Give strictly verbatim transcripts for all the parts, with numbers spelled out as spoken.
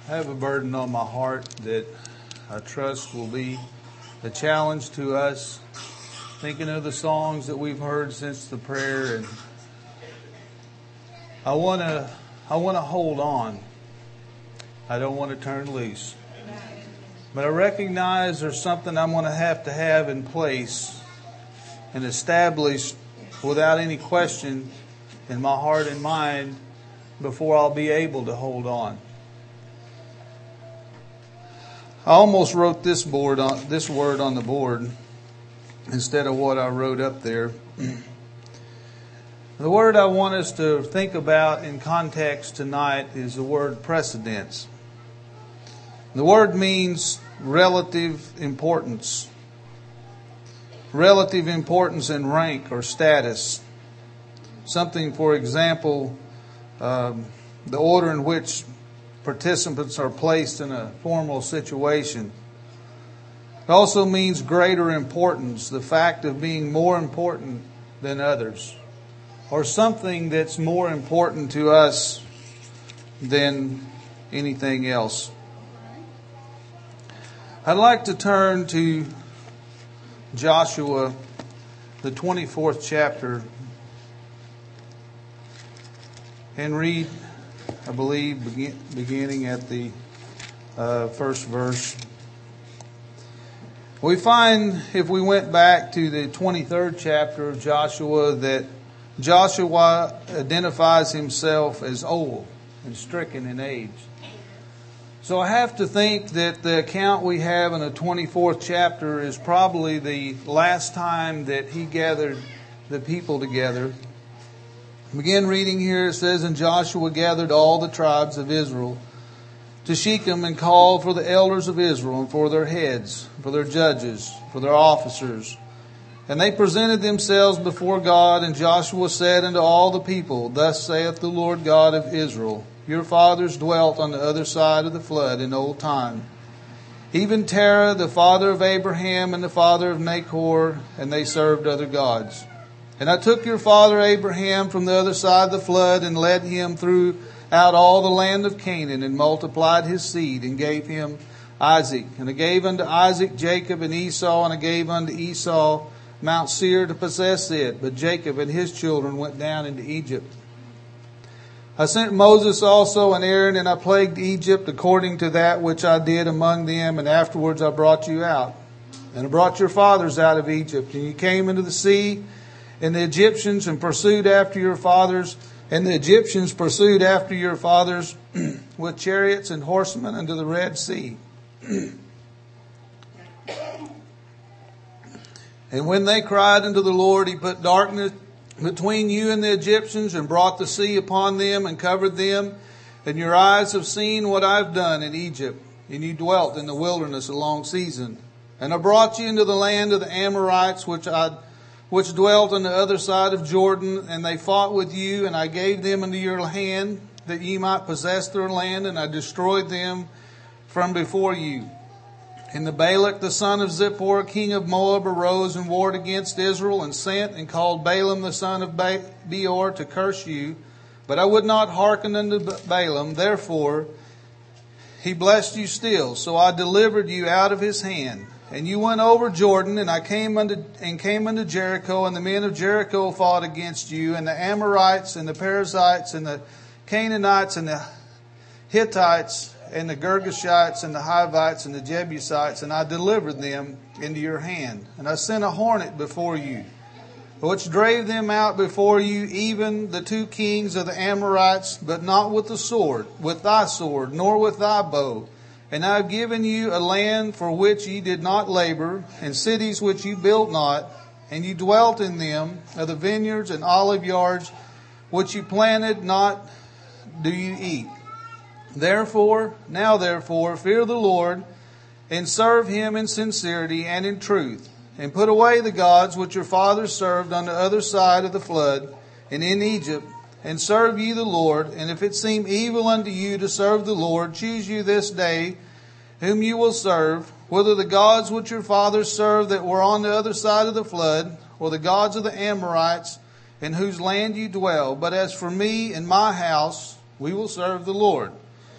I have a burden on my heart that I trust will be a challenge to us. Thinking of the songs that we've heard since the prayer, and I want to I want to hold on. I don't want to turn loose. But I recognize there's something I'm going to have to have in place and established without any question in my heart and mind before I'll be able to hold on. I almost wrote this board on this word on the board instead of what I wrote up there. The word I want us to think about in context tonight is the word precedence. The word means relative importance. Relative importance in rank or status. Something, for example, um, the order in which participants are placed in a formal situation. It also means greater importance, the fact of being more important than others, or something that's more important to us than anything else. I'd like to turn to Joshua, the twenty-fourth chapter, and read, I believe, begin, beginning at the uh, first verse. We find, if we went back to the twenty-third chapter of Joshua, that Joshua identifies himself as old and stricken in age. So I have to think that the account we have in the twenty-fourth chapter is probably the last time that he gathered the people together. Begin reading here. It says, "And Joshua gathered all the tribes of Israel to Shechem and called for the elders of Israel and for their heads, for their judges, for their officers. And they presented themselves before God, and Joshua said unto all the people, Thus saith the Lord God of Israel, Your fathers dwelt on the other side of the flood in old time, even Terah, the father of Abraham and the father of Nachor, and they served other gods. And I took your father Abraham from the other side of the flood and led him throughout all the land of Canaan and multiplied his seed and gave him Isaac. And I gave unto Isaac Jacob and Esau, and I gave unto Esau Mount Seir to possess it. But Jacob and his children went down into Egypt. I sent Moses also and Aaron, and I plagued Egypt according to that which I did among them. And afterwards I brought you out. And I brought your fathers out of Egypt. And you came into the sea, and the Egyptians and pursued after your fathers, and the Egyptians pursued after your fathers with chariots and horsemen unto the Red Sea. And when they cried unto the Lord, He put darkness between you and the Egyptians, and brought the sea upon them, and covered them. And your eyes have seen what I've done in Egypt, and you dwelt in the wilderness a long season. And I brought you into the land of the Amorites, which I which dwelt on the other side of Jordan, and they fought with you, and I gave them into your hand, that ye might possess their land, and I destroyed them from before you. And the Balak, the son of Zippor, king of Moab, arose and warred against Israel, and sent and called Balaam, the son of Beor, to curse you. But I would not hearken unto Balaam, therefore he blessed you still. So I delivered you out of his hand. And you went over Jordan, and I came unto and came unto Jericho, and the men of Jericho fought against you, and the Amorites and the Perizzites and the Canaanites and the Hittites and the Girgashites and the Hivites and the Jebusites, and I delivered them into your hand. And I sent a hornet before you, which drave them out before you, even the two kings of the Amorites, but not with the sword, with thy sword, nor with thy bow. And I have given you a land for which ye did not labor, and cities which ye built not, and ye dwelt in them, of the vineyards and olive yards which ye planted not, do you eat. Therefore, now therefore, fear the Lord, and serve Him in sincerity and in truth, and put away the gods which your fathers served on the other side of the flood, and in Egypt, and serve ye the Lord. And if it seem evil unto you to serve the Lord, choose you this day whom you will serve, whether the gods which your fathers served that were on the other side of the flood, or the gods of the Amorites, in whose land you dwell. But as for me and my house, we will serve the Lord.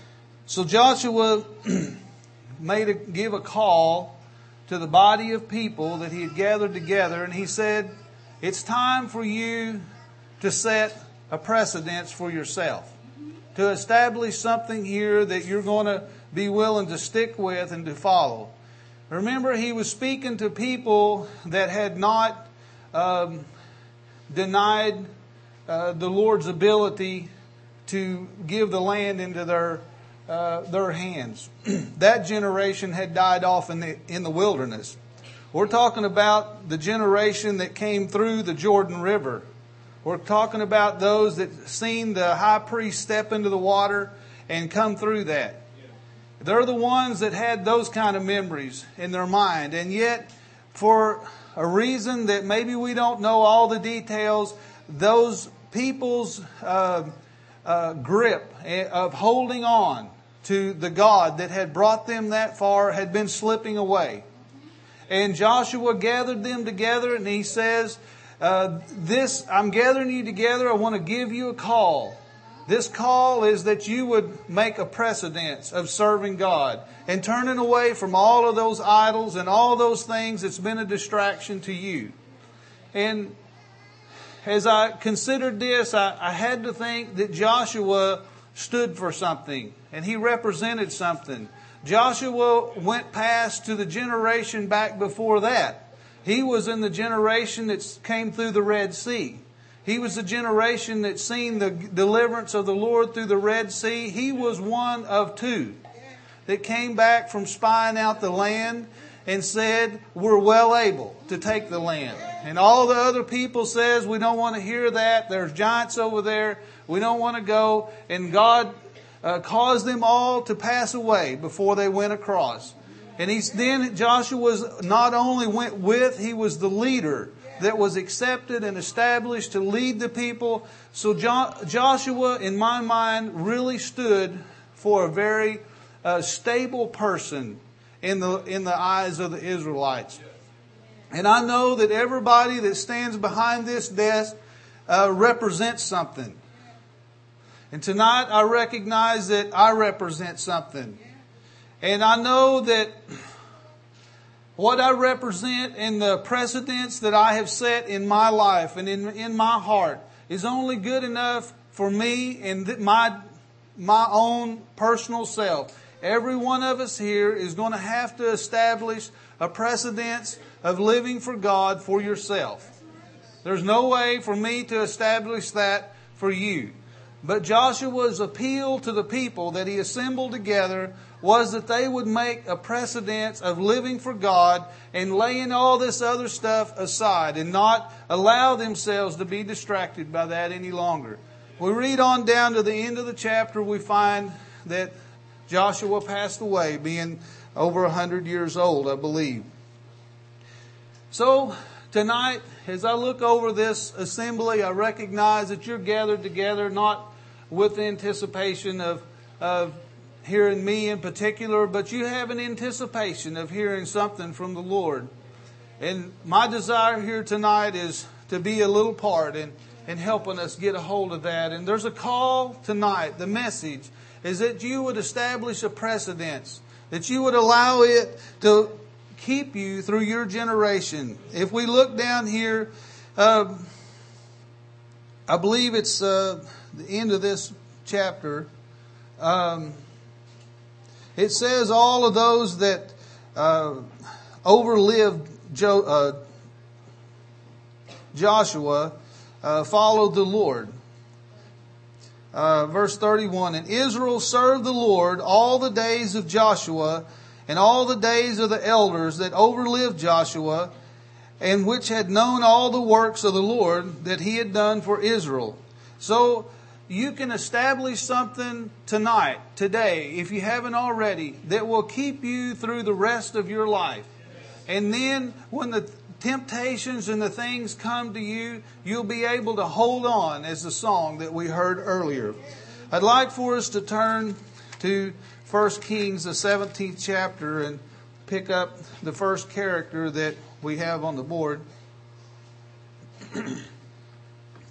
So Joshua made a, give a call to the body of people that he had gathered together, and he said, it's time for you to set a precedence for yourself, to establish something here that you're going to be willing to stick with and to follow. Remember, he was speaking to people that had not um, denied uh, the Lord's ability to give the land into their uh, their hands. That generation had died off in the in the wilderness. We're talking about the generation that came through the Jordan River. We're talking about those that seen the high priest step into the water and come through that. They're the ones that had those kind of memories in their mind. And yet, for a reason that maybe we don't know all the details, those people's uh, uh, grip of holding on to the God that had brought them that far had been slipping away. And Joshua gathered them together, and he says, uh, this, I'm gathering you together. I want to give you a call. This call is that you would make a precedence of serving God and turning away from all of those idols and all those things that's been a distraction to you. And as I considered this, I, I had to think that Joshua stood for something, and he represented something. Joshua went past to the generation back before that. He was in the generation that came through the Red Sea. He was the generation that seen the deliverance of the Lord through the Red Sea. He was one of two that came back from spying out the land and said, we're well able to take the land. And all the other people says, we don't want to hear that. There's giants over there. We don't want to go. And God uh, caused them all to pass away before they went across. And he's, then Joshua was not only went with, he was the leader that was accepted and established to lead the people. So jo- Joshua, in my mind, really stood for a very uh, stable person in the in the eyes of the Israelites. And I know that everybody that stands behind this desk uh, represents something. And tonight I recognize that I represent something. And I know that what I represent and the precedents that I have set in my life and in, in my heart is only good enough for me and th- my, my own personal self. Every one of us here is going to have to establish a precedence of living for God for yourself. There's no way for me to establish that for you. But Joshua's appeal to the people that he assembled together was that they would make a precedence of living for God and laying all this other stuff aside and not allow themselves to be distracted by that any longer. We read on down to the end of the chapter, we find that Joshua passed away, being over a hundred years old, I believe. So tonight, as I look over this assembly, I recognize that you're gathered together not with the anticipation of, of hearing me in particular, but you have an anticipation of hearing something from the Lord. And my desire here tonight is to be a little part in, in helping us get a hold of that. And there's a call tonight. The message is that you would establish a precedence, that you would allow it to keep you through your generation. If we look down here, uh, I believe it's uh, the end of this chapter. Um, it says all of those that uh, overlived Jo- uh, Joshua uh, followed the Lord. Uh, verse thirty-one, and Israel served the Lord all the days of Joshua and all the days of the elders that overlived Joshua, and which had known all the works of the Lord that he had done for Israel. So you can establish something tonight, today, if you haven't already, that will keep you through the rest of your life. And then when the temptations and the things come to you, you'll be able to hold on, as the song that we heard earlier. I'd like for us to turn to First Kings, the seventeenth chapter, and pick up the first character that we have on the board. I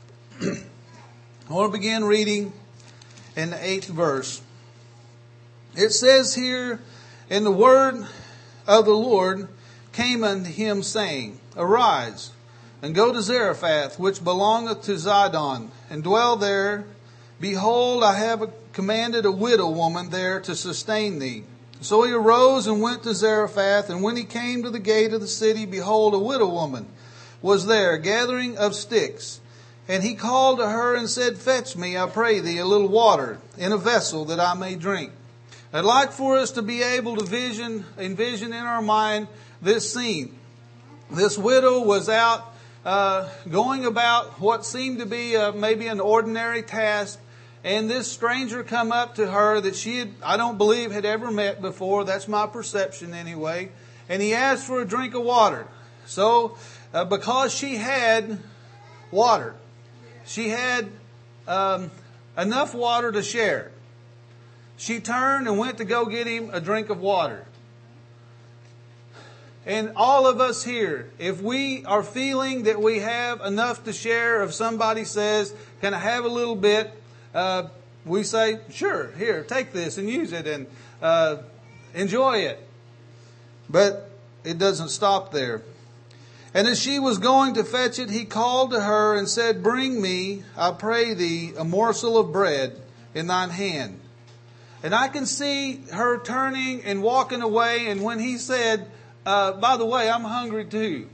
want to begin reading in the eighth verse. It says here, and the word of the Lord came unto him, saying, Arise, and go to Zarephath, which belongeth to Zidon, and dwell there. Behold, I have commanded a widow woman there to sustain thee. So he arose and went to Zarephath, and when he came to the gate of the city, behold, a widow woman was there, gathering of sticks. And he called to her and said, Fetch me, I pray thee, a little water in a vessel that I may drink. I'd like for us to be able to vision, envision in our mind this scene. This widow was out uh, going about what seemed to be uh, maybe an ordinary task. And this stranger come up to her that she had, I don't believe, had ever met before. That's my perception anyway. And he asked for a drink of water. So, uh, because she had water, she had um, enough water to share, she turned and went to go get him a drink of water. And all of us here, if we are feeling that we have enough to share, if somebody says, can I have a little bit? Uh, we say, sure, here, take this and use it and uh, enjoy it. But it doesn't stop there. And as she was going to fetch it, he called to her and said, Bring me, I pray thee, a morsel of bread in thine hand. And I can see her turning and walking away. And when he said, uh, by the way, I'm hungry too.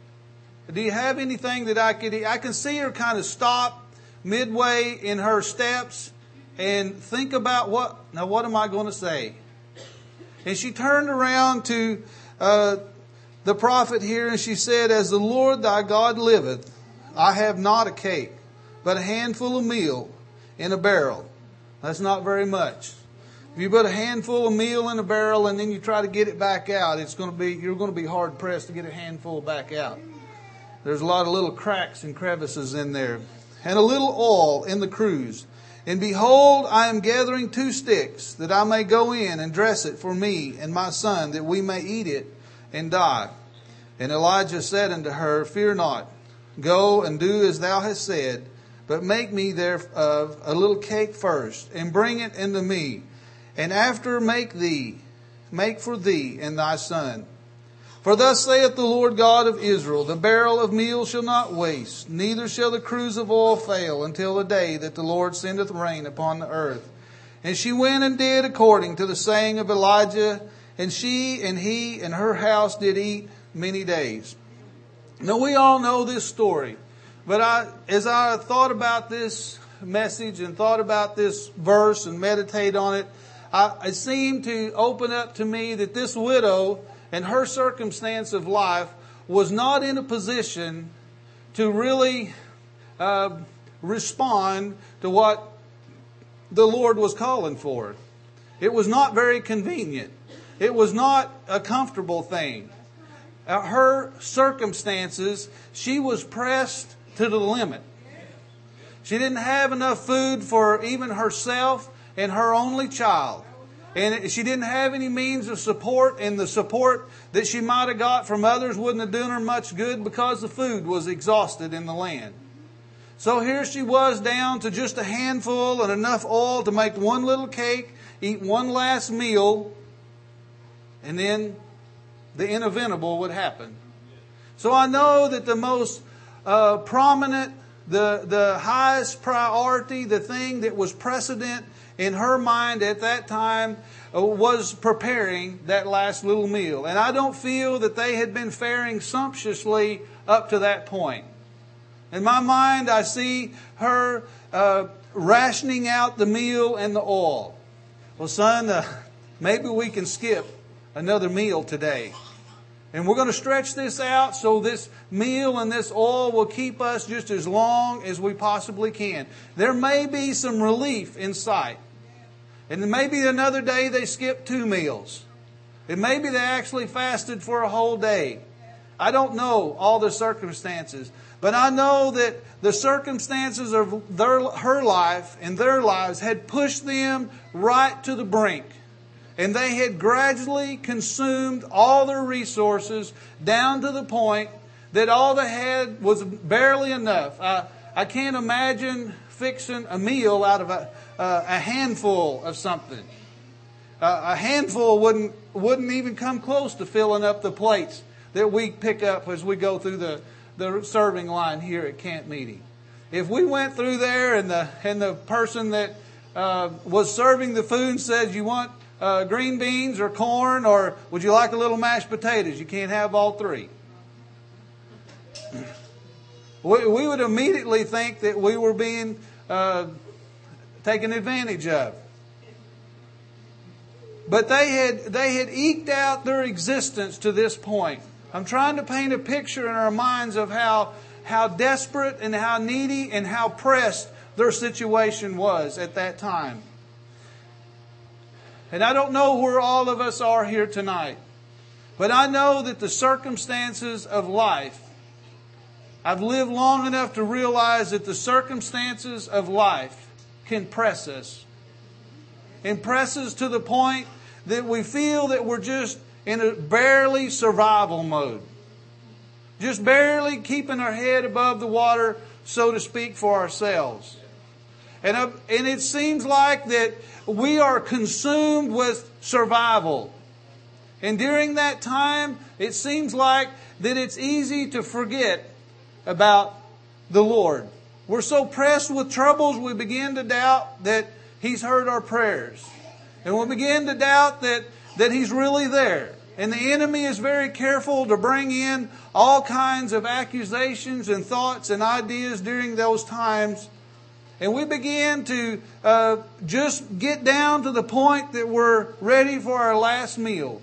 Do you have anything that I could eat? I can see her kind of stop midway in her steps and think about what, now what am I going to say? And she turned around to uh, the prophet here and she said, As the Lord thy God liveth, I have not a cake, but a handful of meal in a barrel. That's not very much. If you put a handful of meal in a barrel and then you try to get it back out, it's going to be, you're going to be hard pressed to get a handful back out. There's a lot of little cracks and crevices in there. And a little oil in the cruse. And behold, I am gathering two sticks, that I may go in and dress it for me and my son, that we may eat it and die. And Elijah said unto her, Fear not, go and do as thou hast said, but make me thereof a little cake first, and bring it unto me, and after make thee, make for thee and thy son. For thus saith the Lord God of Israel, The barrel of meal shall not waste, neither shall the cruse of oil fail, until the day that the Lord sendeth rain upon the earth. And she went and did according to the saying of Elijah, and she and he and her house did eat many days. Now we all know this story, but I, as I thought about this message and thought about this verse and meditate on it, I, it seemed to open up to me that this widow and her circumstance of life was not in a position to really uh, respond to what the Lord was calling for. It was not very convenient. It was not a comfortable thing. Uh, her circumstances, she was pressed to the limit. She didn't have enough food for even herself and her only child. And she didn't have any means of support, and the support that she might have got from others wouldn't have done her much good because the food was exhausted in the land. So here she was down to just a handful and enough oil to make one little cake, eat one last meal, and then the inevitable would happen. So I know that the most uh, prominent, the, the highest priority, the thing that was precedent in her mind at that time was preparing that last little meal. And I don't feel that they had been faring sumptuously up to that point. In my mind, I see her uh, rationing out the meal and the oil. Well, son, uh, maybe we can skip another meal today. And we're going to stretch this out so this meal and this oil will keep us just as long as we possibly can. There may be some relief in sight. And maybe another day they skipped two meals. And maybe they actually fasted for a whole day. I don't know all the circumstances. But I know that the circumstances of their, her life and their lives had pushed them right to the brink. And they had gradually consumed all their resources down to the point that all they had was barely enough. I, I can't imagine fixing a meal out of a, uh, a handful of something. a handful wouldn't wouldn't even come close to filling up the plates that we pick up as we go through the, the serving line here at camp meeting. If we went through there and the and the person that uh, was serving the food said, "You want uh, green beans or corn, or would you like a little mashed potatoes?" You can't have all three. We, we would immediately think that we were being uh, taken advantage of. But they had they had eked out their existence to this point. I'm trying to paint a picture in our minds of how how desperate and how needy and how pressed their situation was at that time. And I don't know where all of us are here tonight, but I know that the circumstances of life, I've lived long enough to realize that the circumstances of life can press us. And press us to the point that we feel that we're just in a barely survival mode. Just barely keeping our head above the water, so to speak, for ourselves. And, uh, and it seems like that we are consumed with survival. And during that time, it seems like that it's easy to forget about the Lord. We're so pressed with troubles, we begin to doubt that He's heard our prayers. And we begin to doubt that, that He's really there. And the enemy is very careful to bring in all kinds of accusations and thoughts and ideas during those times. And we begin to uh, just get down to the point that we're ready for our last meal.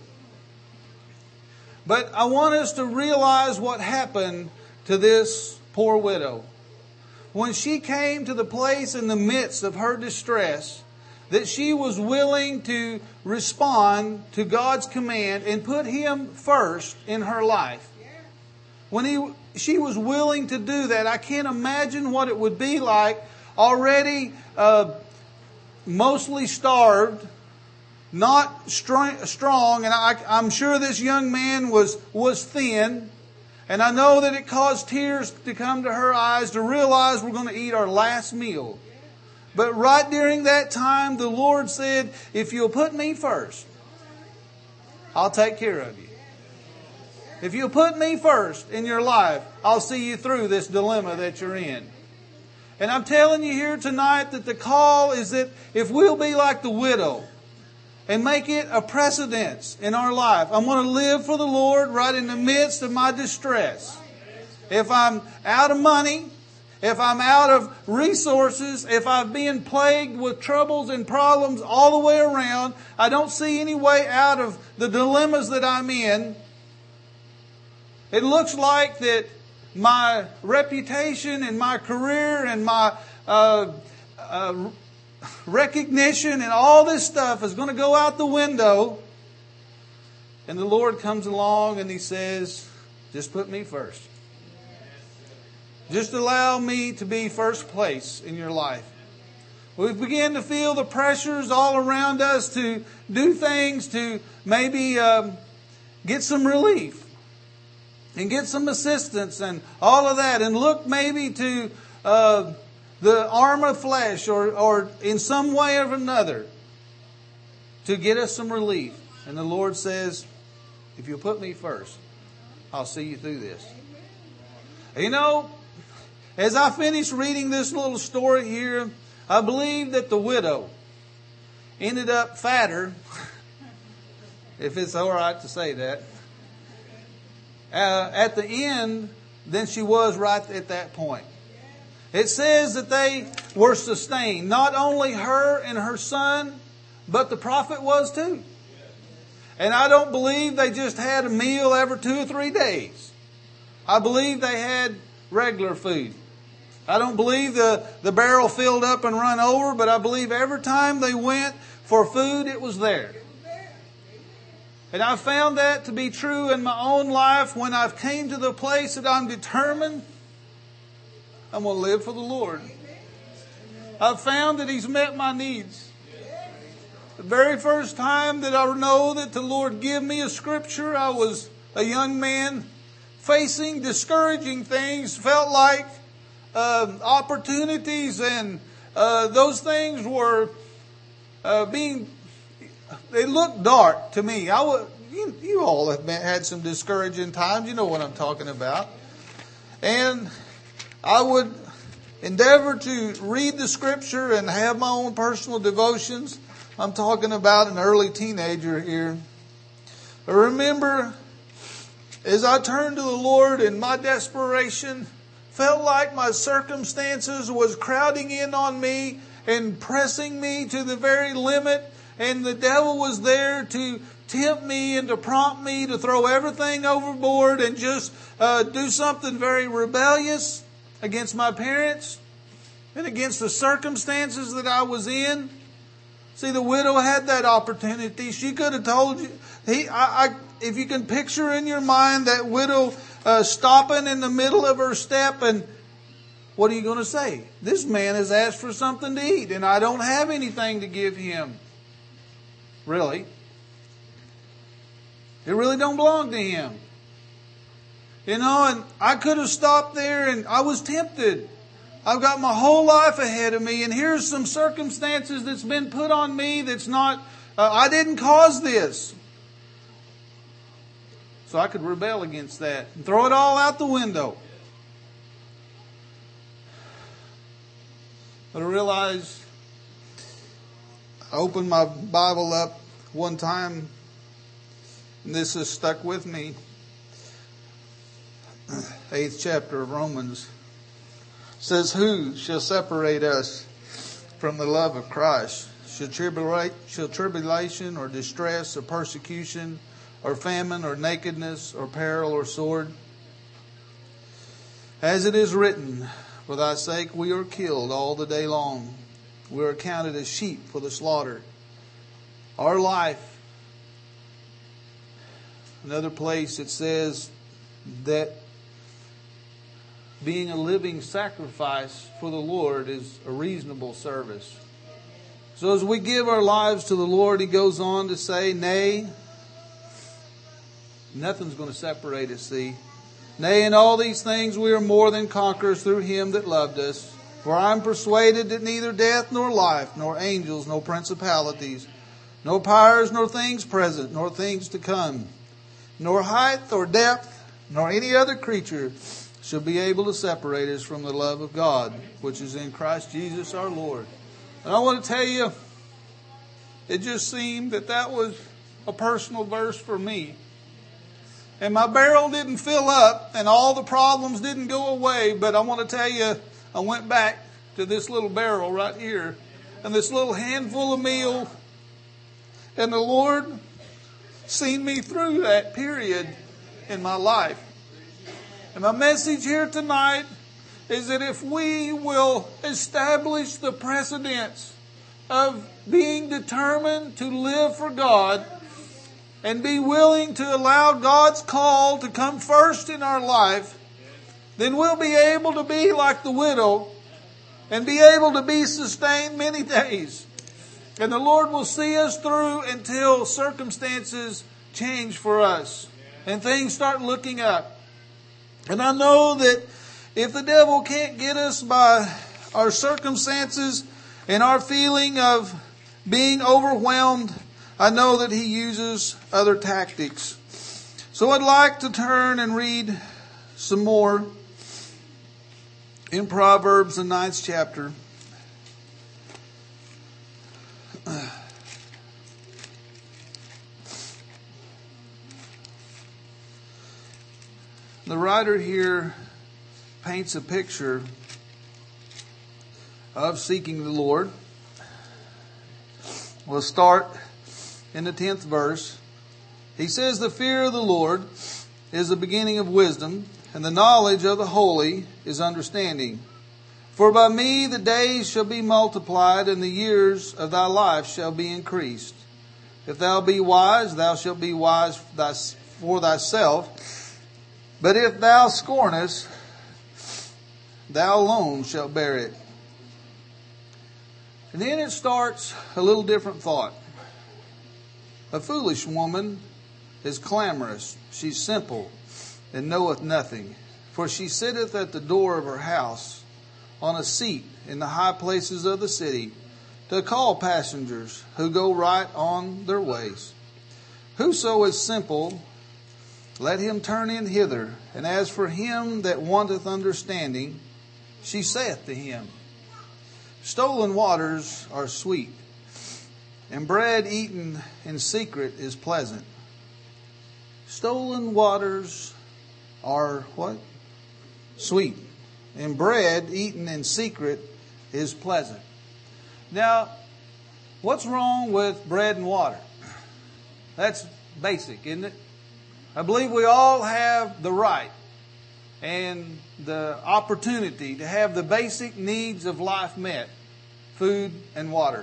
But I want us to realize what happened to this poor widow. When she came to the place in the midst of her distress, that she was willing to respond to God's command and put Him first in her life. When he, she was willing to do that, I can't imagine what it would be like, already uh, mostly starved, not strong, and I, I'm sure this young man was, was thin. And I know that it caused tears to come to her eyes to realize we're going to eat our last meal. But right during that time, the Lord said, if you'll put me first, I'll take care of you. If you'll put me first in your life, I'll see you through this dilemma that you're in. And I'm telling you here tonight that the call is that if we'll be like the widow and make it a precedence in our life, I'm going to live for the Lord right in the midst of my distress. If I'm out of money, if I'm out of resources, if I've been plagued with troubles and problems all the way around, I don't see any way out of the dilemmas that I'm in. It looks like that my reputation and my career and my uh, uh, recognition and all this stuff is going to go out the window. And the Lord comes along and He says, just put me first. Just allow me to be first place in your life. We begin to feel the pressures all around us to do things to maybe um, get some relief and get some assistance and all of that, and look maybe to uh, the arm of flesh or, or in some way or another to get us some relief. And the Lord says, if you'll put me first, I'll see you through this. You know, as I finish reading this little story here, I believe that the widow ended up fatter, if it's all right to say that, uh, at the end than she was right at that point. It says that they were sustained. Not only her and her son, but the prophet was too. And I don't believe they just had a meal every two or three days. I believe they had regular food. I don't believe the, the barrel filled up and run over, but I believe every time they went for food, it was there. And I found that to be true in my own life when I've came to the place that I'm determined I'm going to live for the Lord. I've found that He's met my needs. The very first time that I know that the Lord gave me a scripture, I was a young man facing discouraging things, felt like uh, opportunities and uh, those things were uh, being it looked dark to me. I would, you, you all have been, had some discouraging times. You know what I'm talking about. And I would endeavor to read the scripture and have my own personal devotions. I'm talking about an early teenager here. I remember as I turned to the Lord in my desperation, felt like my circumstances was crowding in on me and pressing me to the very limit. And the devil was there to tempt me and to prompt me to throw everything overboard and just uh, do something very rebellious against my parents and against the circumstances that I was in. See, the widow had that opportunity. She could have told you. He, I, I, if you can picture in your mind that widow uh, stopping in the middle of her step, and what are you going to say? This man has asked for something to eat, and I don't have anything to give him. Really? It really don't belong to him. You know, and I could have stopped there, and I was tempted. I've got my whole life ahead of me, and here's some circumstances that's been put on me that's not, uh, I didn't cause this. So I could rebel against that and throw it all out the window. But I realized, I opened my Bible up one time, and this has stuck with me. Eighth chapter of Romans says, who shall separate us from the love of Christ? Shall tribula- shall tribulation or distress or persecution or famine or nakedness or peril or sword? As it is written, for thy sake we are killed all the day long. We are counted as sheep for the slaughter. Our life. Another place it says that being a living sacrifice for the Lord is a reasonable service. So as we give our lives to the Lord, He goes on to say, nay, nothing's going to separate us, see. Nay, in all these things we are more than conquerors through Him that loved us. For I am persuaded that neither death nor life, nor angels, nor principalities, nor powers, nor things present, nor things to come, nor height or depth, nor any other creature shall be able to separate us from the love of God, which is in Christ Jesus our Lord. And I want to tell you, it just seemed that that was a personal verse for me. And my barrel didn't fill up and all the problems didn't go away, but I want to tell you, I went back to this little barrel right here and this little handful of meal, and the Lord seen me through that period in my life. And my message here tonight is that if we will establish the precedence of being determined to live for God and be willing to allow God's call to come first in our life, then we'll be able to be like the widow and be able to be sustained many days. And the Lord will see us through until circumstances change for us and things start looking up. And I know that if the devil can't get us by our circumstances and our feeling of being overwhelmed, I know that he uses other tactics. So I'd like to turn and read some more in Proverbs, the ninth chapter. The writer here paints a picture of seeking the Lord. We'll start in the tenth verse. He says, the fear of the Lord is the beginning of wisdom, and the knowledge of the holy is understanding. For by me the days shall be multiplied, and the years of thy life shall be increased. If thou be wise, thou shalt be wise for thyself. But if thou scornest, thou alone shalt bear it. And then it starts a little different thought. A foolish woman is clamorous. She's simple and knoweth nothing. For she sitteth at the door of her house on a seat in the high places of the city. to call passengers who go right on their ways. Whoso is simple, let him turn in hither. And as for him that wanteth understanding, she saith to him, stolen waters are sweet, and bread eaten in secret is pleasant. Stolen waters are what? Sweet. And bread eaten in secret is pleasant. Now, what's wrong with bread and water? That's basic, isn't it? I believe we all have the right and the opportunity to have the basic needs of life met. Food and water.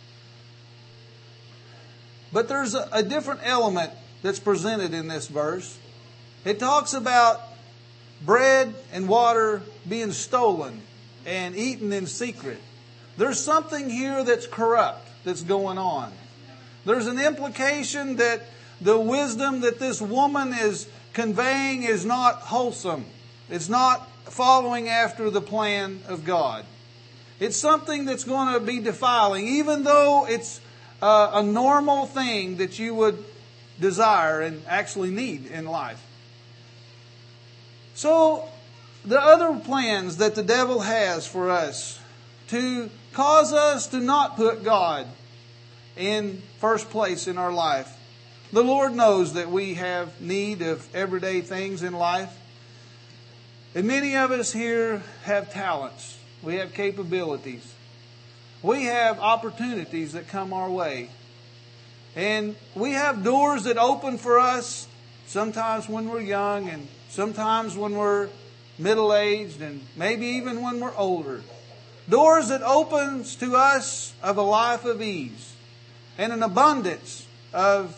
But there's a, a different element that's presented in this verse. It talks about bread and water being stolen and eaten in secret. There's something here that's corrupt that's going on. There's an implication that the wisdom that this woman is conveying is not wholesome. It's not following after the plan of God. It's something that's going to be defiling, even though it's uh, a normal thing that you would desire and actually need in life. So, the other plans that the devil has for us to cause us to not put God in first place in our life. The Lord knows that we have need of everyday things in life. And many of us here have talents. We have capabilities. We have opportunities that come our way. And we have doors that open for us sometimes when we're young and sometimes when we're middle-aged and maybe even when we're older. Doors that opens to us of a life of ease and an abundance of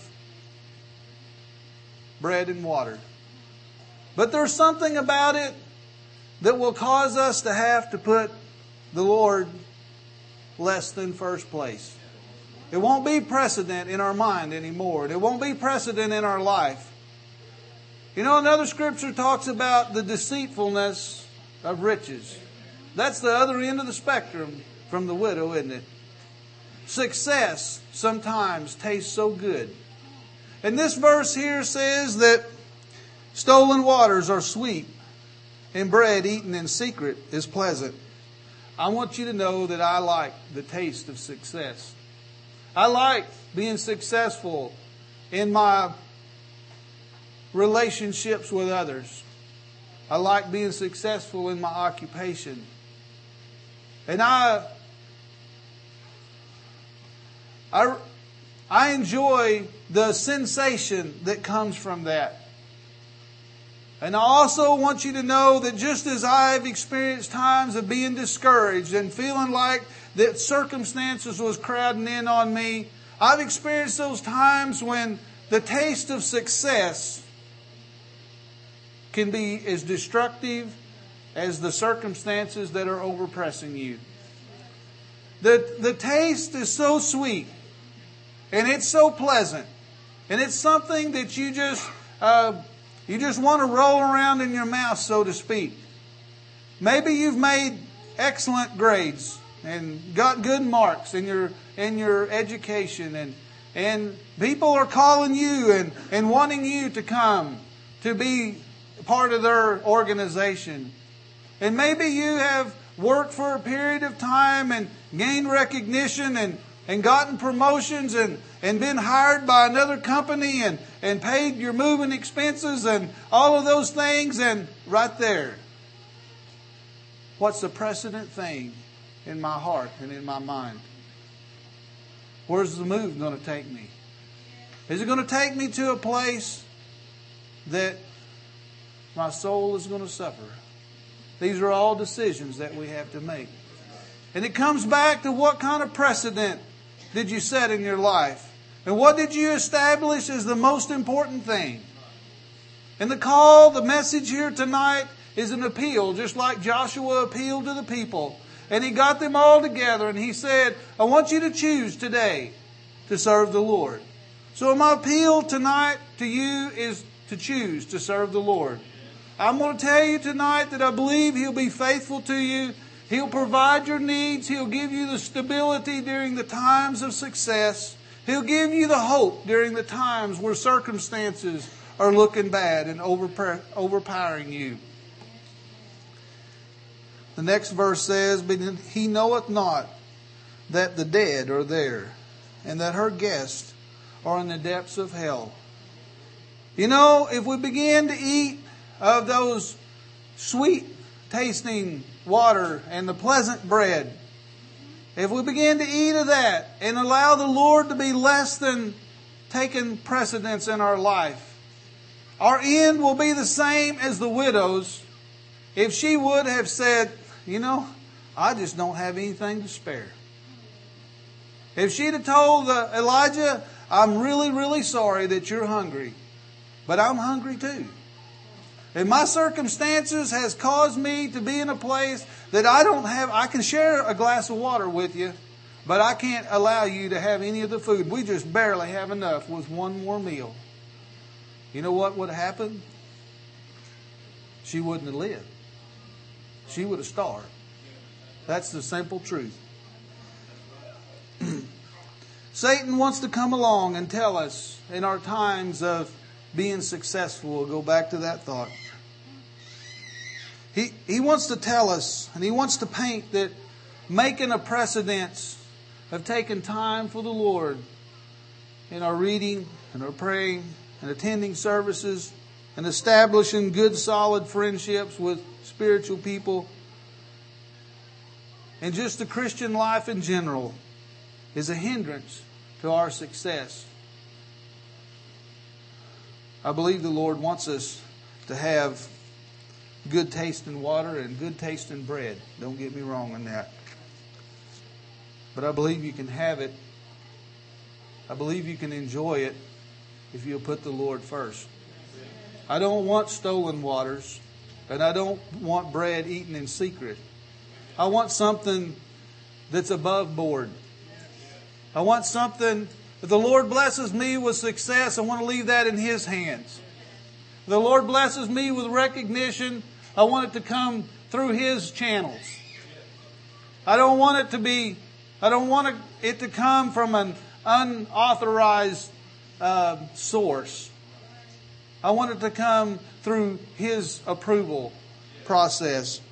bread and water. But there's something about it that will cause us to have to put the Lord less than first place. It won't be precedent in our mind anymore. It won't be precedent in our life. You know, another scripture talks about the deceitfulness of riches. That's the other end of the spectrum from the widow, isn't it? Success sometimes tastes so good. And this verse here says that stolen waters are sweet and bread eaten in secret is pleasant. I want you to know that I like the taste of success. I like being successful in my relationships with others. I like being successful in my occupation. And I, I, I enjoy the sensation that comes from that. And I also want you to know that just as I've experienced times of being discouraged and feeling like that circumstances was crowding in on me, I've experienced those times when the taste of success can be as destructive as the circumstances that are overpressing you. The, the taste is so sweet and it's so pleasant and it's something that you just... Uh, You just want to roll around in your mouth, so to speak. Maybe you've made excellent grades and got good marks in your in your education, and and people are calling you and, and wanting you to come to be part of their organization. And maybe you have worked for a period of time and gained recognition and and gotten promotions and, and been hired by another company and, and paid your moving expenses and all of those things. And right there, what's the precedent thing in my heart and in my mind? Where's the move going to take me? Is it going to take me to a place that my soul is going to suffer? These are all decisions that we have to make. And it comes back to what kind of precedent did you set in your life? And what did you establish as the most important thing? And the call, the message here tonight is an appeal, just like Joshua appealed to the people. And he got them all together and he said, I want you to choose today to serve the Lord. So my appeal tonight to you is to choose to serve the Lord. I'm going to tell you tonight that I believe He'll be faithful to you. He'll provide your needs. He'll give you the stability during the times of success. He'll give you the hope during the times where circumstances are looking bad and overpowering you. The next verse says, "But he knoweth not that the dead are there, and that her guests are in the depths of hell." You know, if we begin to eat of those sweet tasting water and the pleasant bread, if we begin to eat of that and allow the Lord to be less than taking precedence in our life, our end will be the same as the widow's if she would have said, you know, I just don't have anything to spare. If she'd have told uh, Elijah, I'm really, really sorry that you're hungry, but I'm hungry too. And my circumstances has caused me to be in a place that I don't have, I can share a glass of water with you, but I can't allow you to have any of the food. We just barely have enough with one more meal. You know what would have happened? She wouldn't have lived. She would have starved. That's the simple truth. Satan wants to come along and tell us in our times of being successful. We'll go back to that thought. He, he wants to tell us, and he wants to paint that making a precedence of taking time for the Lord in our reading and our praying and attending services and establishing good solid friendships with spiritual people and just the Christian life in general is a hindrance to our success. I believe the Lord wants us to have good taste in water and good taste in bread. Don't get me wrong on that. But I believe you can have it. I believe you can enjoy it if you'll put the Lord first. I don't want stolen waters, and I don't want bread eaten in secret. I want something that's above board. I want something, if the Lord blesses me with success, I want to leave that in His hands. If the Lord blesses me with recognition, I want it to come through His channels. I don't want it to be, I don't want it to come from an unauthorized uh, source. I want it to come through His approval process.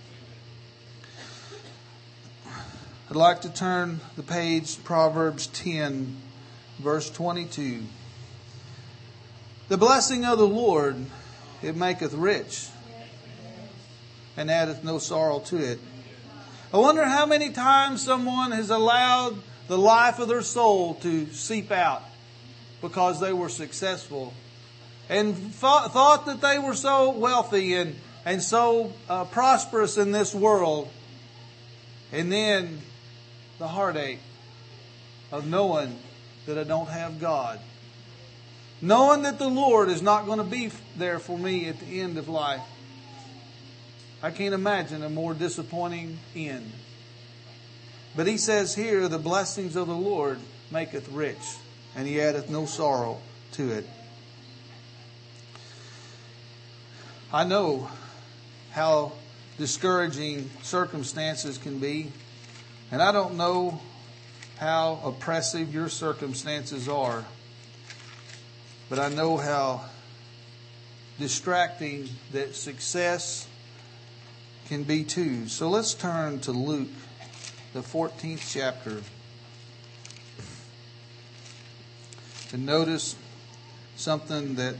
I'd like to turn the page, Proverbs ten, verse twenty-two. The blessing of the Lord, it maketh rich, and addeth no sorrow to it. I wonder how many times someone has allowed the life of their soul to seep out because they were successful and thought, thought that they were so wealthy and, and so uh, prosperous in this world. And then the heartache of knowing that I don't have God. Knowing that the Lord is not going to be there for me at the end of life. I can't imagine a more disappointing end. But He says here, the blessings of the Lord maketh rich, and He addeth no sorrow to it. I know how discouraging circumstances can be. And I don't know how oppressive your circumstances are. But I know how distracting that success can be too. So let's turn to Luke, the fourteenth chapter. And notice something that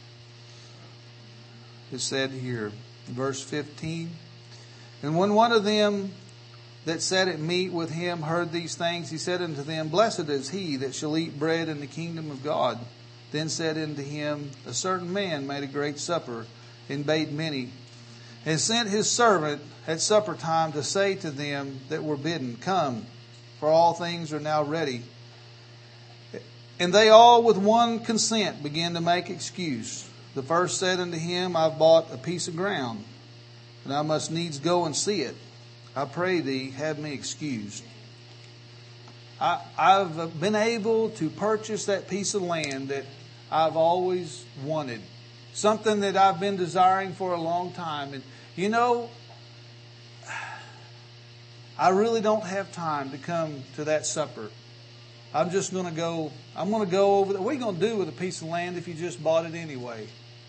is said here. Verse fifteen. And when one of them that sat at meat with him heard these things, he said unto them, Blessed is he that shall eat bread in the kingdom of God. Then said unto him, A certain man made a great supper, and bade many, and sent his servant at supper time to say to them that were bidden, Come, for all things are now ready. And they all with one consent began to make excuse. The first said unto him, I've bought a piece of ground, and I must needs go and see it. I pray thee, have me excused. I, I've been able to purchase that piece of land that I've always wanted. Something that I've been desiring for a long time. And you know, I really don't have time to come to that supper. I'm just going to go, I'm going to go over there. What are you going to do with a piece of land if you just bought it anyway?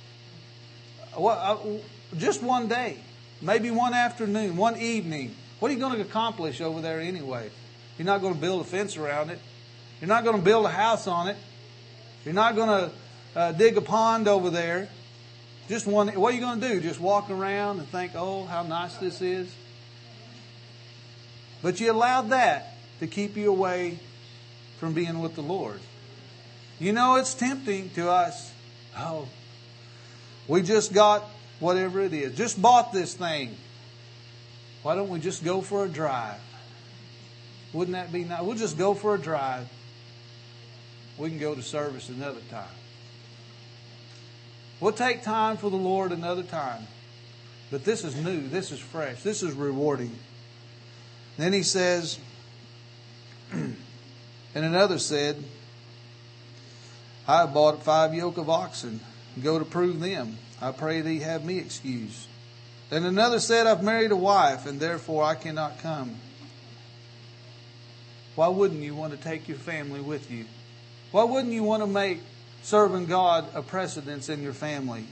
Well, just one day, maybe one afternoon, one evening. What are you going to accomplish over there anyway? You're not going to build a fence around it. You're not going to build a house on it. You're not going to uh, dig a pond over there. Just one. What are you going to do? Just walk around and think, oh, how nice this is? But you allowed that to keep you away from being with the Lord. You know, it's tempting to us. Oh, we just got whatever it is. Just bought this thing. Why don't we just go for a drive? Wouldn't that be nice? We'll just go for a drive. We can go to service another time. We'll take time for the Lord another time. But this is new. This is fresh. This is rewarding. Then he says, and another said, I have bought five yoke of oxen. Go to prove them. I pray thee have me excused. And another said, I've married a wife, and therefore I cannot come. Why wouldn't you want to take your family with you? Why wouldn't you want to make serving God a precedence in your family?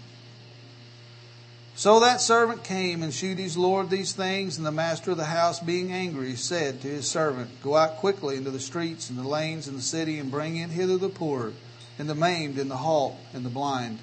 So that servant came and shewed his Lord these things, and the master of the house, being angry, said to his servant, Go out quickly into the streets and the lanes in the city, and bring in hither the poor, and the maimed, and the halt, and the blind.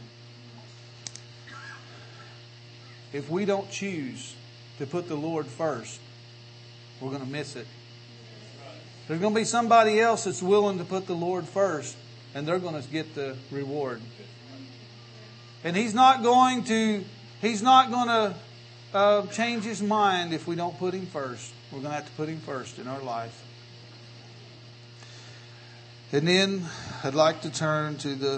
If we don't choose to put the Lord first, we're going to miss it. There's going to be somebody else that's willing to put the Lord first, and they're going to get the reward. And He's not going to He's not going to uh, change His mind if we don't put Him first. We're going to have to put Him first in our life. And then I'd like to turn to the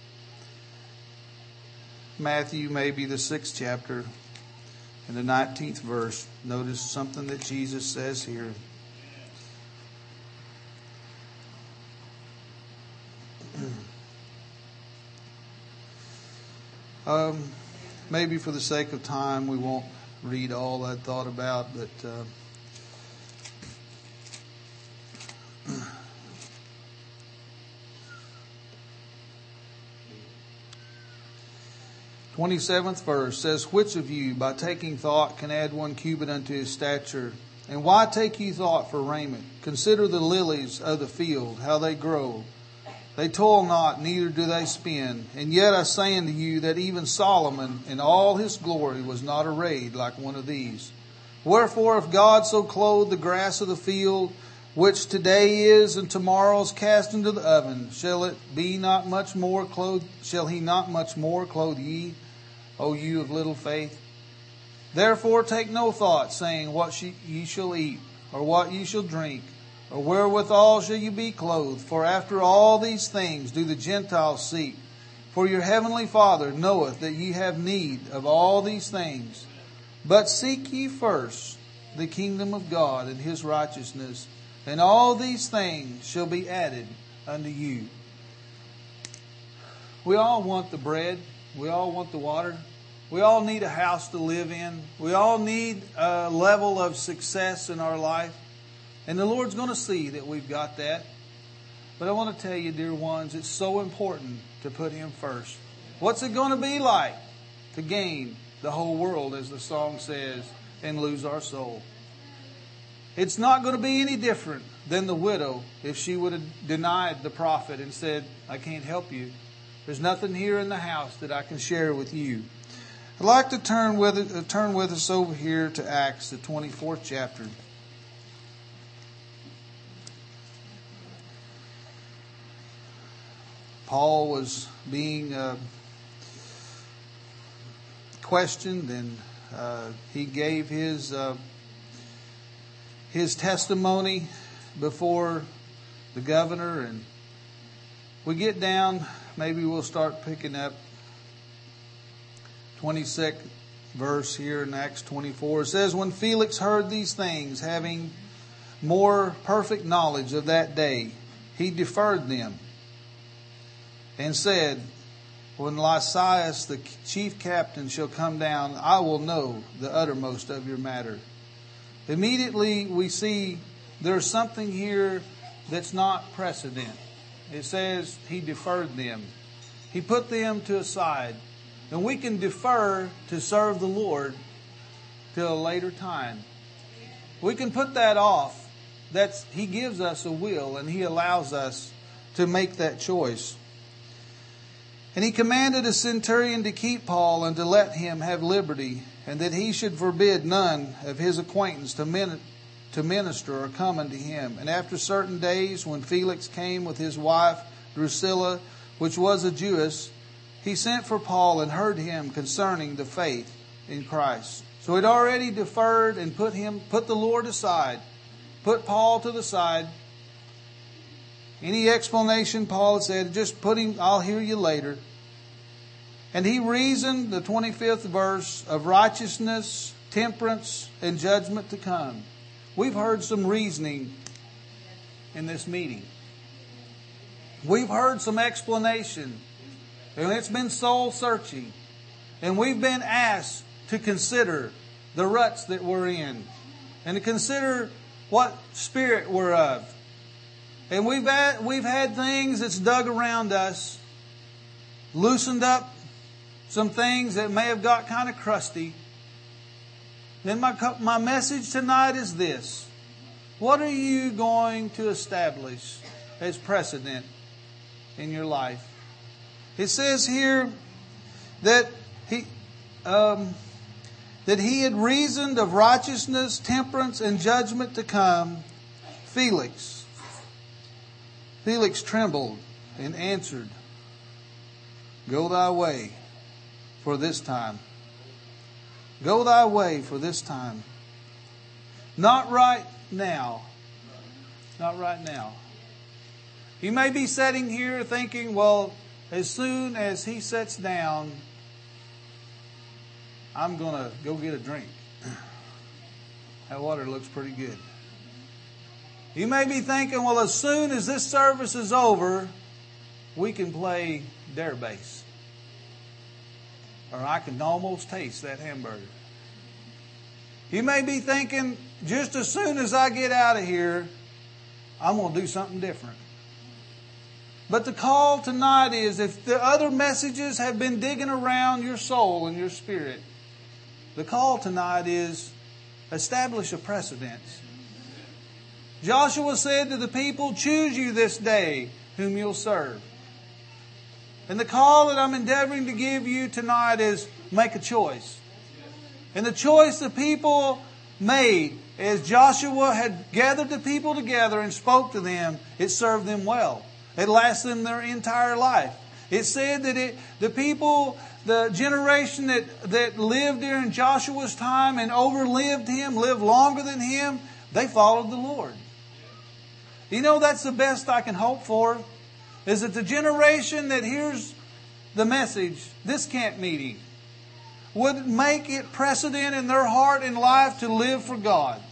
Matthew, maybe the sixth chapter, and the nineteenth verse. Notice something that Jesus says here. Um, maybe for the sake of time, we won't read all I thought about, but uh, twenty-seventh verse says, Which of you, by taking thought, can add one cubit unto his stature? And why take ye thought for raiment? Consider the lilies of the field, how they grow. They toil not, neither do they spin. And yet I say unto you that even Solomon in all his glory was not arrayed like one of these. Wherefore, if God so clothe the grass of the field, which today is and tomorrow is cast into the oven, shall it be not much more clothed? Shall He not much more clothe ye, O you of little faith? Therefore take no thought, saying, What ye shall eat, or what ye shall drink, or wherewithal shall you be clothed? For after all these things do the Gentiles seek. For your heavenly Father knoweth that ye have need of all these things. But seek ye first the kingdom of God and His righteousness, and all these things shall be added unto you. We all want the bread. We all want the water. We all need a house to live in. We all need a level of success in our life. And the Lord's going to see that we've got that. But I want to tell you, dear ones, it's so important to put Him first. What's it going to be like to gain the whole world, as the song says, and lose our soul? It's not going to be any different than the widow if she would have denied the prophet and said, I can't help you. There's nothing here in the house that I can share with you. I'd like to turn with, uh, turn with us over here to Acts, the twenty-fourth chapter. Paul was being uh, questioned, and uh, he gave his uh, his testimony before the governor. And we get down, maybe we'll start picking up twenty-sixth verse here in Acts twenty-four. It says, When Felix heard these things, having more perfect knowledge of that day, he deferred them, and said, When Lysias the chief captain shall come down, I will know the uttermost of your matter. immediately we see there's something here that's not precedent. It says He deferred them. He put them to a side. And we can defer to serve the Lord till a later time. We can put that off. That's He gives us a will, and He allows us to make that choice. And He commanded a centurion to keep Paul and to let him have liberty, and that he should forbid none of his acquaintance to min- to minister or come unto him. And after certain days, when Felix came with his wife Drusilla, which was a Jewess, he sent for Paul and heard him concerning the faith in Christ. So he'd already deferred and put him, put the Lord aside, put Paul to the side. Any explanation, Paul said, just put him, I'll hear you later. And he reasoned, the twenty-fifth verse, of righteousness, temperance, and judgment to come. We've heard some reasoning in this meeting. We've heard some explanation. And it's been soul searching. And we've been asked to consider the ruts that we're in. And to consider what spirit we're of. And we've had, we've had things that's dug around us, loosened up some things that may have got kind of crusty. Then my, my message tonight is this. What are you going to establish as precedent in your life? It says here that he, um, that he had reasoned of righteousness, temperance, and judgment to come. Felix. Felix trembled and answered, Go thy way for this time. Go thy way for this time. Not right now. Not right now. You may be sitting here thinking, well, as soon as he sits down, I'm going to go get a drink. That water looks pretty good. You may be thinking, well, as soon as this service is over, we can play Dare Base. Or I can almost taste that hamburger. You may be thinking, just as soon as I get out of here, I'm going to do something different. But the call tonight is, if the other messages have been digging around your soul and your spirit, the call tonight is, establish a precedence. Joshua said to the people, choose you this day whom you'll serve. And the call that I'm endeavoring to give you tonight is, make a choice. And the choice the people made, as Joshua had gathered the people together and spoke to them, it served them well. It lasted them their entire life. It said that it, the people, the generation that, that lived during Joshua's time and overlived him, lived longer than him, they followed the Lord. You know, that's the best I can hope for, is that the generation that hears the message, this camp meeting, would make it precedent in their heart and life to live for God.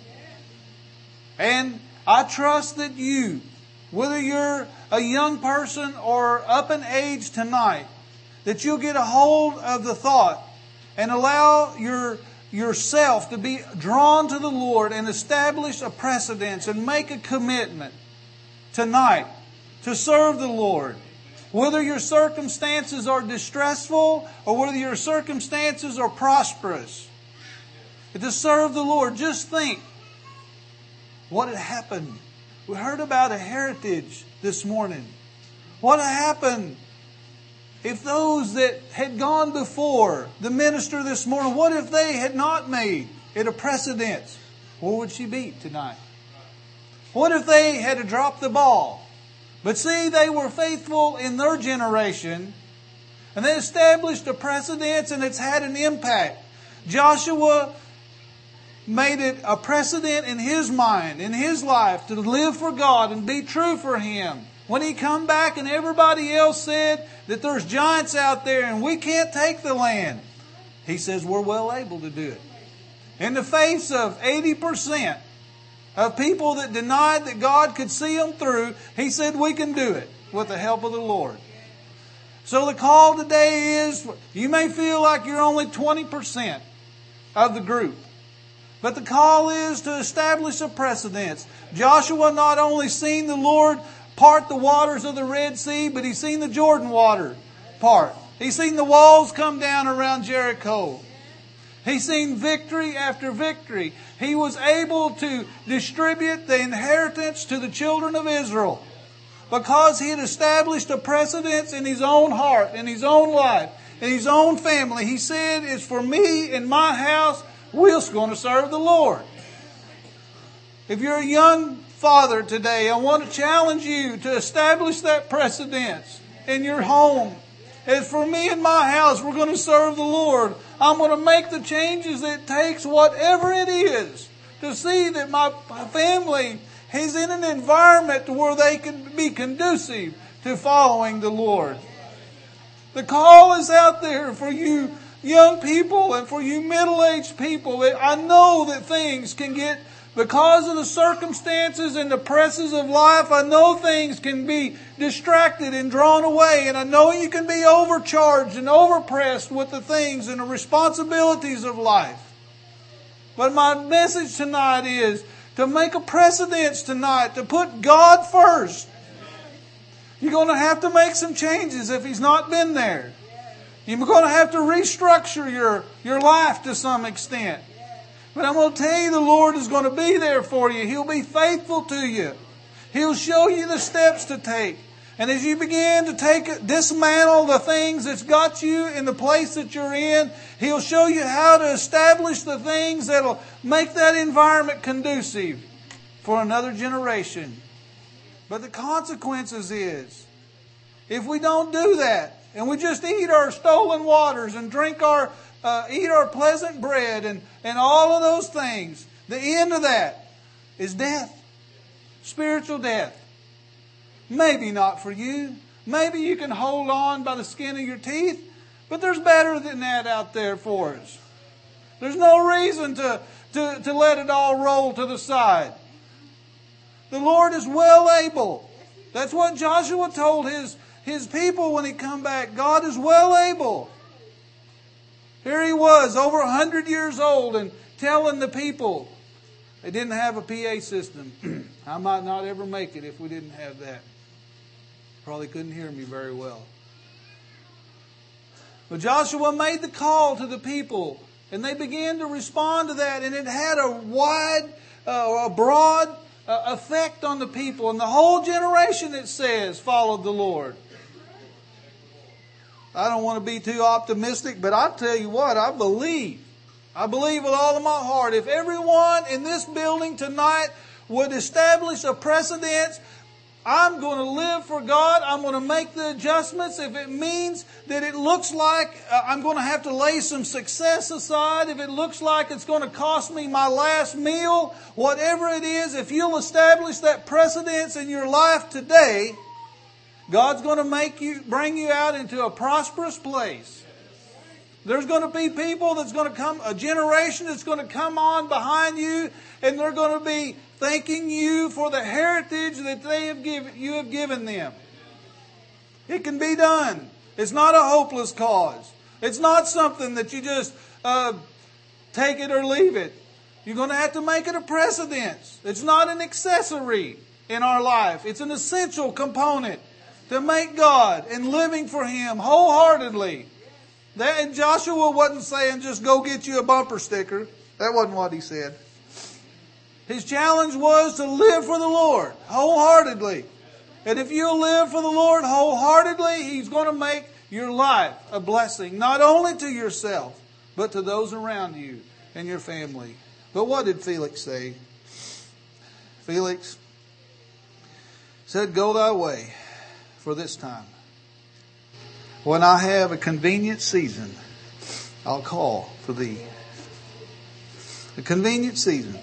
And I trust that you, whether you're a young person or up in age tonight, that you'll get a hold of the thought and allow your yourself to be drawn to the Lord and establish a precedence and make a commitment tonight to serve the Lord. Whether your circumstances are distressful or whether your circumstances are prosperous, to serve the Lord, just think what had happened. We heard about a heritage this morning. What had happened if those that had gone before the minister this morning, what if they had not made it a precedence? Where would she be tonight? What if they had dropped the ball? But see, they were faithful in their generation, and they established a precedence, and it's had an impact. Joshua made it a precedent in his mind, in his life, to live for God and be true for Him. When he come back and everybody else said that there's giants out there and we can't take the land, he says we're well able to do it. In the face of eighty percent of people that denied that God could see them through, he said we can do it with the help of the Lord. So the call today is, you may feel like you're only twenty percent of the group. But the call is to establish a precedence. Joshua not only seen the Lord part the waters of the Red Sea, but he's seen the Jordan water part. He's seen the walls come down around Jericho. He's seen victory after victory. He was able to distribute the inheritance to the children of Israel because he had established a precedence in his own heart, in his own life, in his own family. He said, "It's for me and my house, we're going to serve the Lord." If you're a young father today, I want to challenge you to establish that precedence in your home. As for me and my house, we're going to serve the Lord. I'm going to make the changes it takes, whatever it is, to see that my family is in an environment where they can be conducive to following the Lord. The call is out there for you young people and for you middle-aged people. I know that things can get, because of the circumstances and the presses of life, I know things can be distracted and drawn away. And I know you can be overcharged and overpressed with the things and the responsibilities of life. But my message tonight is to make a precedence tonight, to put God first. You're going to have to make some changes if He's not been there. You're going to have to restructure your, your life to some extent. But I'm going to tell you, the Lord is going to be there for you. He'll be faithful to you. He'll show you the steps to take. And as you begin to take dismantle the things that's got you in the place that you're in, He'll show you how to establish the things that'll make that environment conducive for another generation. But the consequences is, if we don't do that, and we just eat our stolen waters and drink our, uh, eat our pleasant bread and, and all of those things, the end of that is death. Spiritual death. Maybe not for you. Maybe you can hold on by the skin of your teeth. But there's better than that out there for us. There's no reason to, to, to let it all roll to the side. The Lord is well able. That's what Joshua told his, his people when he come back. God is well able. Here he was, over a hundred years old, and telling the people. They didn't have a P A system. I might not ever make it if we didn't have that. Probably couldn't hear me very well. But Joshua made the call to the people, and they began to respond to that, and it had a wide, uh, a broad uh, effect on the people. And the whole generation, it says, followed the Lord. I don't want to be too optimistic, but I tell you what, I believe. I believe with all of my heart, if everyone in this building tonight would establish a precedence, I'm going to live for God. I'm going to make the adjustments. If it means that it looks like uh, I'm going to have to lay some success aside, if it looks like it's going to cost me my last meal, whatever it is, if you'll establish that precedence in your life today, God's going to make you, bring you out into a prosperous place. There's going to be people that's going to come, a generation that's going to come on behind you, and they're going to be thanking you for the heritage that they have given, you have given them. It can be done. It's not a hopeless cause. It's not something that you just uh, take it or leave it. You're going to have to make it a precedence. It's not an accessory in our life. It's an essential component to make God and living for Him wholeheartedly. That, and Joshua wasn't saying just go get you a bumper sticker. That wasn't what he said. His challenge was to live for the Lord wholeheartedly. And if you live for the Lord wholeheartedly, He's going to make your life a blessing, not only to yourself, but to those around you and your family. But what did Felix say? Felix said, "Go thy way for this time. When I have a convenient season, I'll call for thee." A convenient season.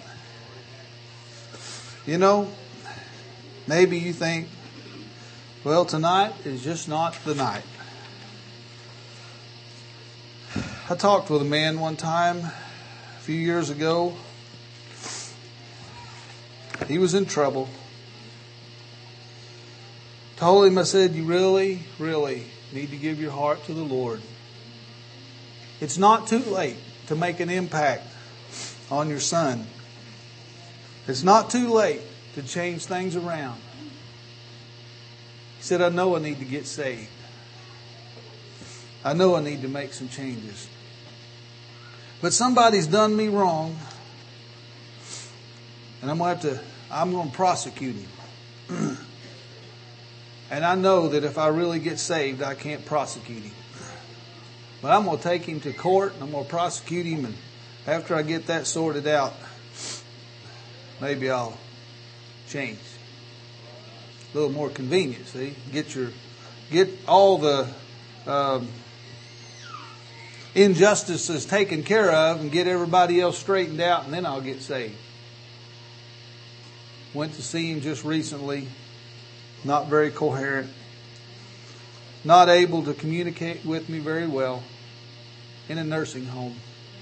You know, maybe you think, well, tonight is just not the night. I talked with a man one time, a few years ago. He was in trouble. Told him, I said, you really, really need to give your heart to the Lord. It's not too late to make an impact on your son. It's not too late to change things around. He said, I know I need to get saved. I know I need to make some changes. But somebody's done me wrong. And I'm going to have to, I'm going to prosecute him. And I know that if I really get saved, I can't prosecute him. But I'm going to take him to court and I'm going to prosecute him. And after I get that sorted out, maybe I'll change. A little more convenient, see? Get your, get all the um, injustices taken care of and get everybody else straightened out, and then I'll get saved. Went to see him just recently. Not very coherent. Not able to communicate with me very well. In a nursing home.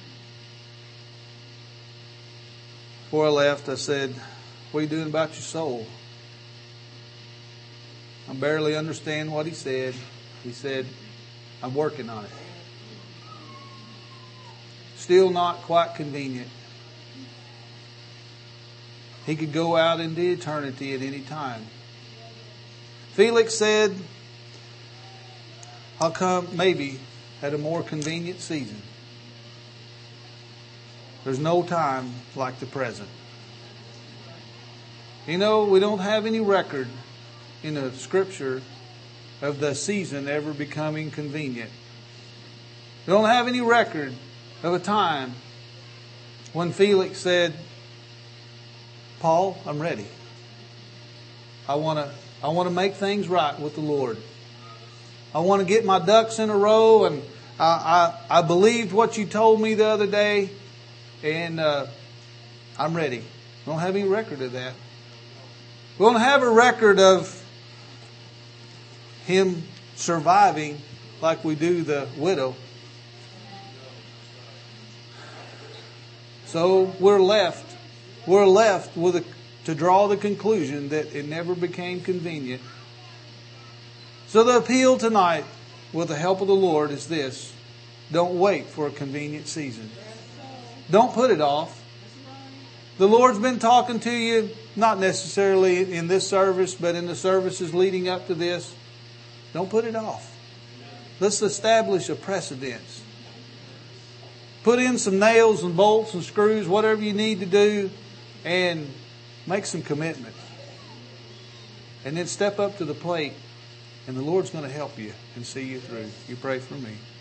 Before I left, I said, what are you doing about your soul? I barely understand what he said. He said, I'm working on it. Still not quite convenient. He could go out into eternity at any time. Felix said, I'll come maybe at a more convenient season. There's no time like the present. You know, we don't have any record in the Scripture of the season ever becoming convenient. We don't have any record of a time when Felix said, Paul, I'm ready. I want to I want to make things right with the Lord. I want to get my ducks in a row, and I, I, I believed what you told me the other day, and uh, I'm ready. We don't have any record of that. We don't have a record of him surviving like we do the widow. So we're left, we're left with a, to draw the conclusion that it never became convenient. So the appeal tonight, with the help of the Lord, is this. Don't wait for a convenient season. Don't put it off. The Lord's been talking to you, not necessarily in this service, but in the services leading up to this. Don't put it off. Let's establish a precedence. Put in some nails and bolts and screws, whatever you need to do, and make some commitments. And then step up to the plate, and the Lord's going to help you and see you through. You pray for me.